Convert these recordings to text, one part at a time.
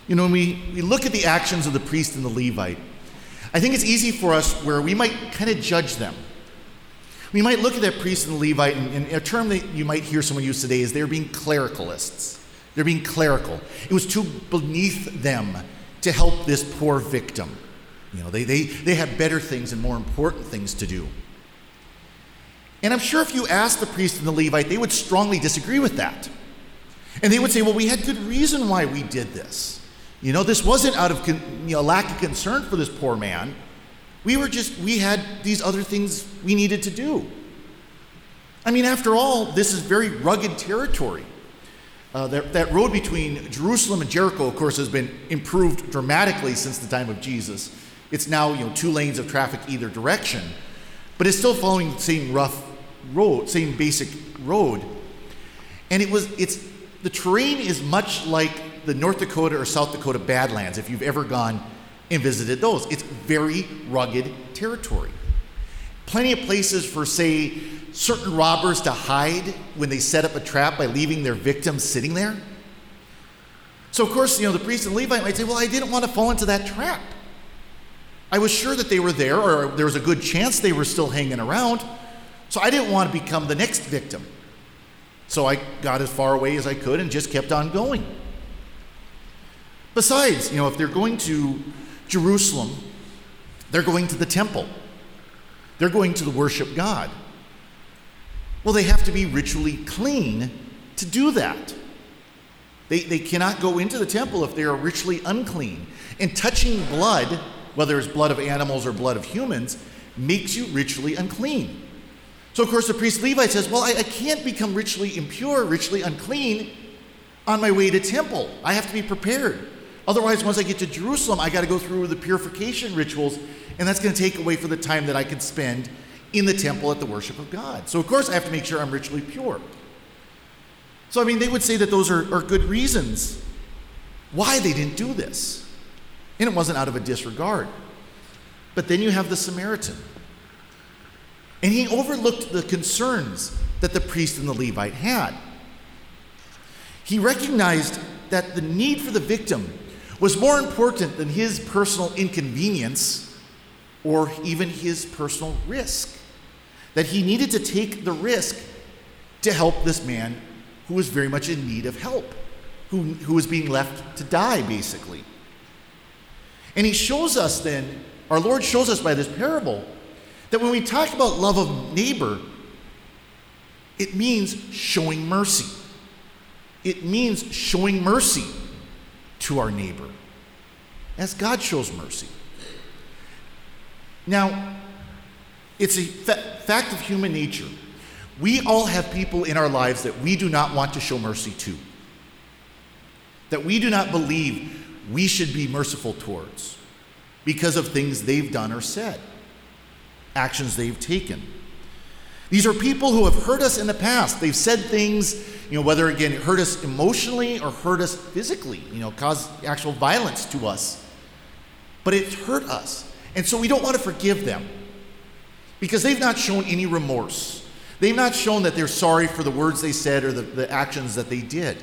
You know, when we look at the actions of the priest and the Levite, I think it's easy for us where we might kind of judge them. We might look at that priest and the Levite, and a term that you might hear someone use today is they're being clericalists. They're being clerical. It was too beneath them to help this poor victim. You know, they had better things and more important things to do. And I'm sure if you asked the priest and the Levite, they would strongly disagree with that. And they would say, well, we had good reason why we did this. You know, this wasn't out of lack of concern for this poor man. We had these other things we needed to do. I mean, after all, this is very rugged territory. That road between Jerusalem and Jericho, of course, has been improved dramatically since the time of Jesus. It's now, 2 lanes of traffic either direction, but it's still following the same rough road, same basic road. And the terrain is much like the North Dakota or South Dakota Badlands, if you've ever gone and visited those. It's very rugged territory. Plenty of places for, say, certain robbers to hide when they set up a trap by leaving their victims sitting there. So, of course, the priest and Levite might say, well, I didn't want to fall into that trap. I was sure that they were there, or there was a good chance they were still hanging around, so I didn't want to become the next victim. So I got as far away as I could and just kept on going. Besides, if they're going to Jerusalem, they're going to the temple. They're going to worship God. Well, they have to be ritually clean to do that. They cannot go into the temple if they are ritually unclean. And touching blood, whether it's blood of animals or blood of humans, makes you ritually unclean. So, of course, the priest Levite says, well, I can't become ritually impure, ritually unclean on my way to temple. I have to be prepared. Otherwise, once I get to Jerusalem, I got to go through the purification rituals, and that's going to take away from the time that I can spend in the temple at the worship of God. So, of course, I have to make sure I'm ritually pure. So, they would say that those are good reasons why they didn't do this. And it wasn't out of a disregard. But then you have the Samaritan. And he overlooked the concerns that the priest and the Levite had. He recognized that the need for the victim was more important than his personal inconvenience or even his personal risk. That he needed to take the risk to help this man who was very much in need of help, who was being left to die, basically. And he shows us then, our Lord shows us by this parable, that when we talk about love of neighbor, it means showing mercy. It means showing mercy to our neighbor, as God shows mercy. Now, it's a fact of human nature. We all have people in our lives that we do not want to show mercy to, that we do not believe we should be merciful towards because of things they've done or said, actions they've taken. These are people who have hurt us in the past. They've said things, whether again hurt us emotionally or hurt us physically, cause actual violence to us. But it's hurt us. And so we don't want to forgive them because they've not shown any remorse. They've not shown that they're sorry for the words they said or the actions that they did.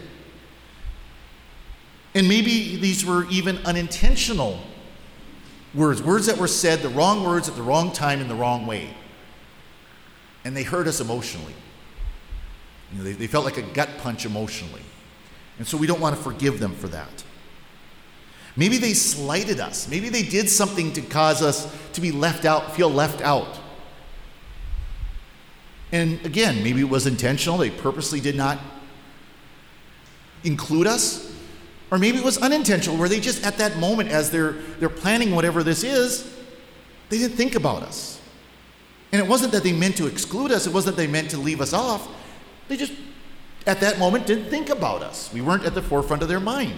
And maybe these were even unintentional words that were said, the wrong words at the wrong time in the wrong way. And they hurt us emotionally. They felt like a gut punch emotionally. And so we don't want to forgive them for that. Maybe they slighted us. Maybe they did something to cause us to be left out, feel left out. And again, maybe it was intentional. They purposely did not include us. Or maybe it was unintentional, where they just at that moment, as they're planning whatever this is, they didn't think about us. And it wasn't that they meant to exclude us. It wasn't that they meant to leave us off. They just, at that moment, didn't think about us. We weren't at the forefront of their mind.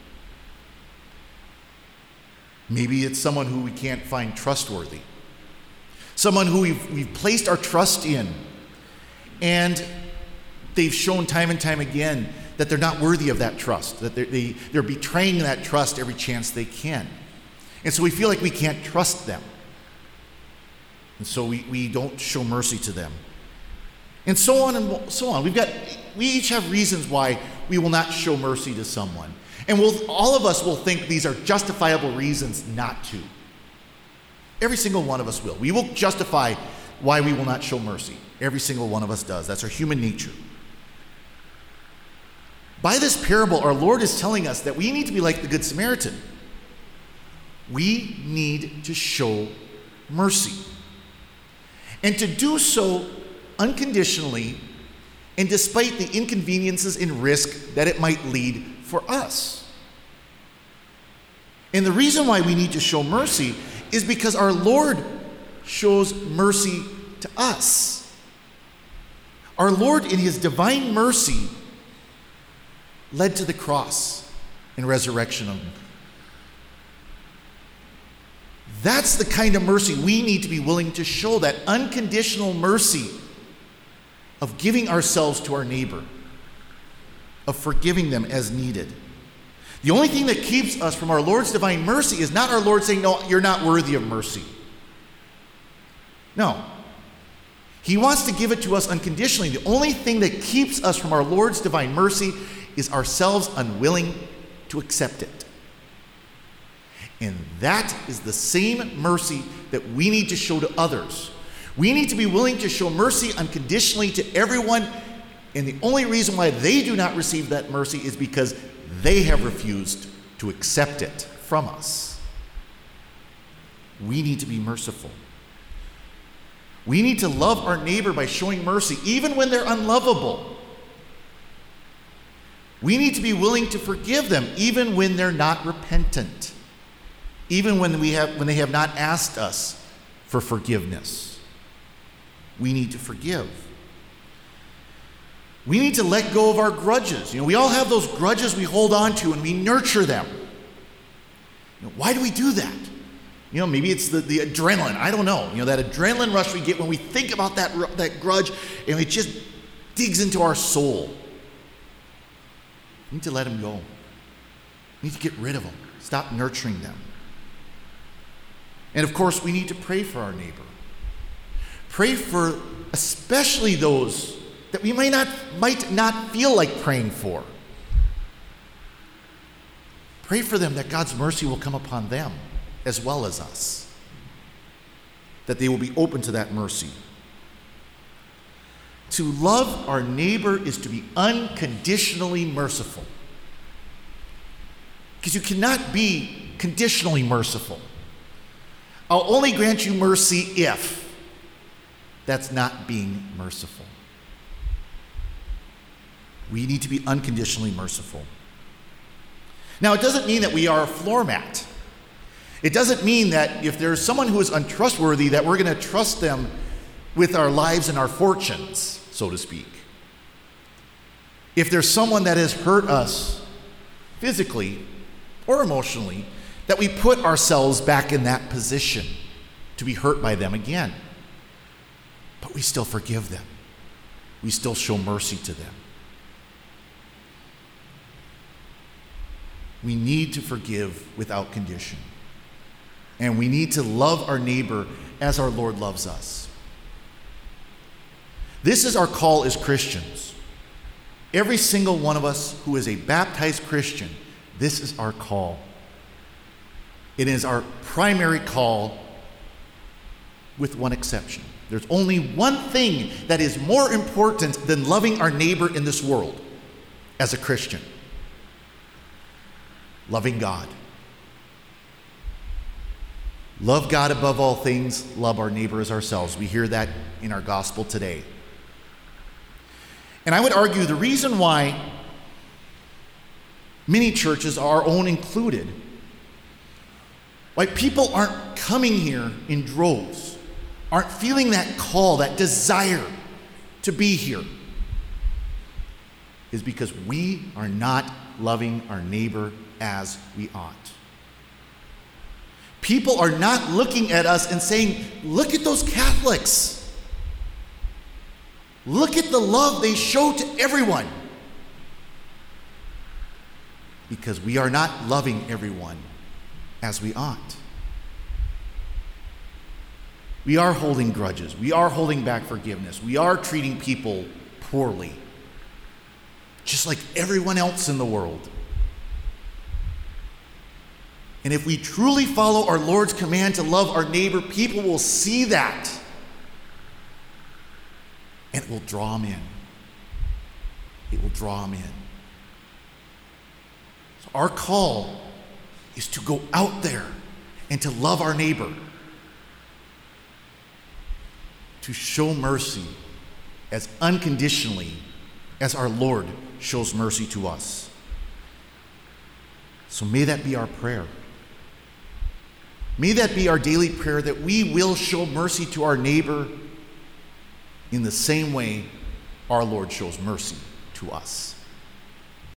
Maybe it's someone who we can't find trustworthy. Someone who we've placed our trust in. And they've shown time and time again that they're not worthy of that trust, that they're betraying that trust every chance they can. And so we feel like we can't trust them. And so we don't show mercy to them. And so on and so on. We each have reasons why we will not show mercy to someone. And all of us will think these are justifiable reasons not to. Every single one of us will. We will justify why we will not show mercy. Every single one of us does. That's our human nature. By this parable, our Lord is telling us that we need to be like the Good Samaritan. We need to show mercy. And to do so unconditionally and despite the inconveniences and risk that it might lead for us. And the reason why we need to show mercy is because our Lord shows mercy to us. Our Lord, in his divine mercy, led to the cross and resurrection of him. That's the kind of mercy we need to be willing to show, that unconditional mercy of giving ourselves to our neighbor, of forgiving them as needed. The only thing that keeps us from our Lord's divine mercy is not our Lord saying, no, you're not worthy of mercy. No. He wants to give it to us unconditionally. The only thing that keeps us from our Lord's divine mercy is ourselves unwilling to accept it. And that is the same mercy that we need to show to others. We need to be willing to show mercy unconditionally to everyone, and the only reason why they do not receive that mercy is because they have refused to accept it from us. We need to be merciful. We need to love our neighbor by showing mercy, even when they're unlovable. We need to be willing to forgive them, even when they're not repentant, even when they have not asked us for forgiveness. We need to forgive. We need to let go of our grudges. We all have those grudges we hold on to and we nurture them. Why do we do that? Maybe it's the adrenaline. I don't know. That adrenaline rush we get when we think about that grudge, and it just digs into our soul. We need to let them go. We need to get rid of them. Stop nurturing them. And of course, we need to pray for our neighbor. Pray for especially those that we might not feel like praying for. Pray for them that God's mercy will come upon them as well as us, that they will be open to that mercy. To love our neighbor is to be unconditionally merciful, because you cannot be conditionally merciful. I'll only grant you mercy if. That's not being merciful. We need to be unconditionally merciful. Now, it doesn't mean that we are a floor mat. It doesn't mean that if there's someone who is untrustworthy, that we're going to trust them with our lives and our fortunes, so to speak. If there's someone that has hurt us physically or emotionally, that we put ourselves back in that position to be hurt by them again. But we still forgive them. We still show mercy to them. We need to forgive without condition. And we need to love our neighbor as our Lord loves us. This is our call as Christians. Every single one of us who is a baptized Christian, this is our call. It is our primary call, with one exception. There's only one thing that is more important than loving our neighbor in this world as a Christian: loving God. Love God above all things, love our neighbor as ourselves. We hear that in our gospel today. And I would argue the reason why many churches, our own included, why people aren't coming here in droves, aren't feeling that call, that desire to be here, is because we are not loving our neighbor as we ought. People are not looking at us and saying, look at those Catholics. Look at the love they show to everyone. Because we are not loving everyone as we ought. We are holding grudges. We are holding back forgiveness. We are treating people poorly, just like everyone else in the world. And if we truly follow our Lord's command to love our neighbor, people will see that. And it will draw them in. It will draw them in. So our call is to go out there and to love our neighbor, to show mercy as unconditionally as our Lord shows mercy to us. So may that be our prayer. May that be our daily prayer, that we will show mercy to our neighbor in the same way our Lord shows mercy to us.